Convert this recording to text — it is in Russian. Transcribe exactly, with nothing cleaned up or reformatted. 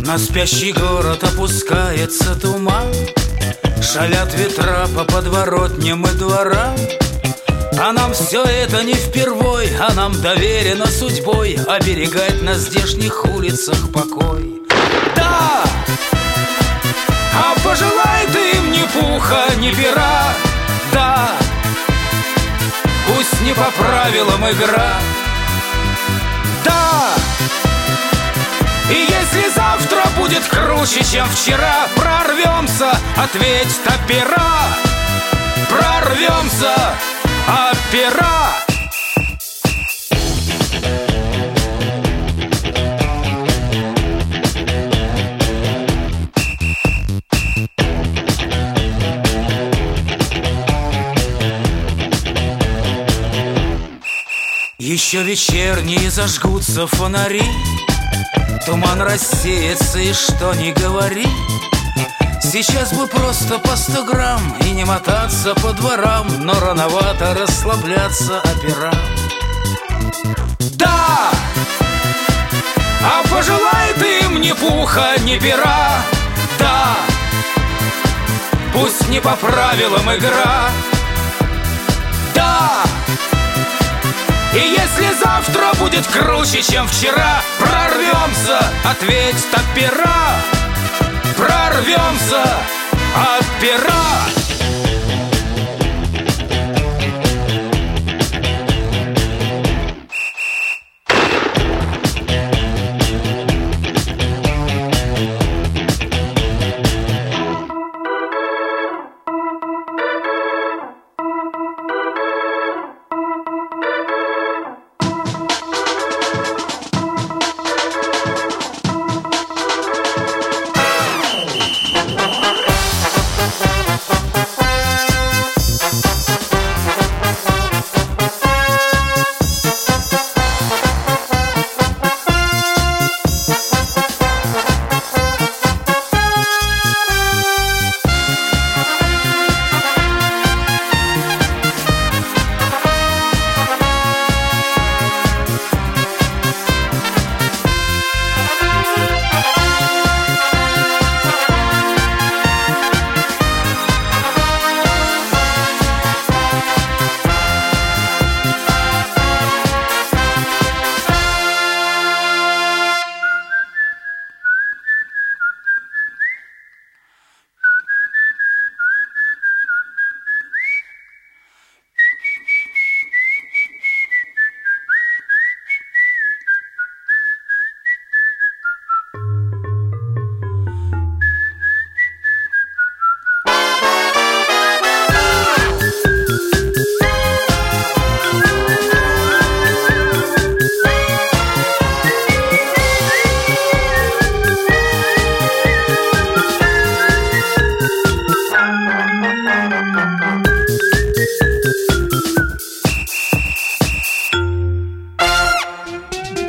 На спящий город опускается туман, шалят ветра по подворотням и дворам. А нам все это не впервой, а нам доверено судьбой оберегать на здешних улицах покой. Да! А пожелай ты им ни пуха, ни пера. Да! Пусть не по правилам игра. Да! И если завтра будет круче, чем вчера, прорвемся, ответь опера. Прорвемся, опера. Еще вечерние зажгутся фонари, туман рассеется, и что ни говори, сейчас бы просто по сто грамм и не мотаться по дворам, но рановато расслабляться опера. Да! А пожелай ты им ни пуха, ни пера. Да! Пусть не по правилам игра. Да! И если завтра будет круче, чем вчера, прорвемся, ответь опера. Прорвемся, опера.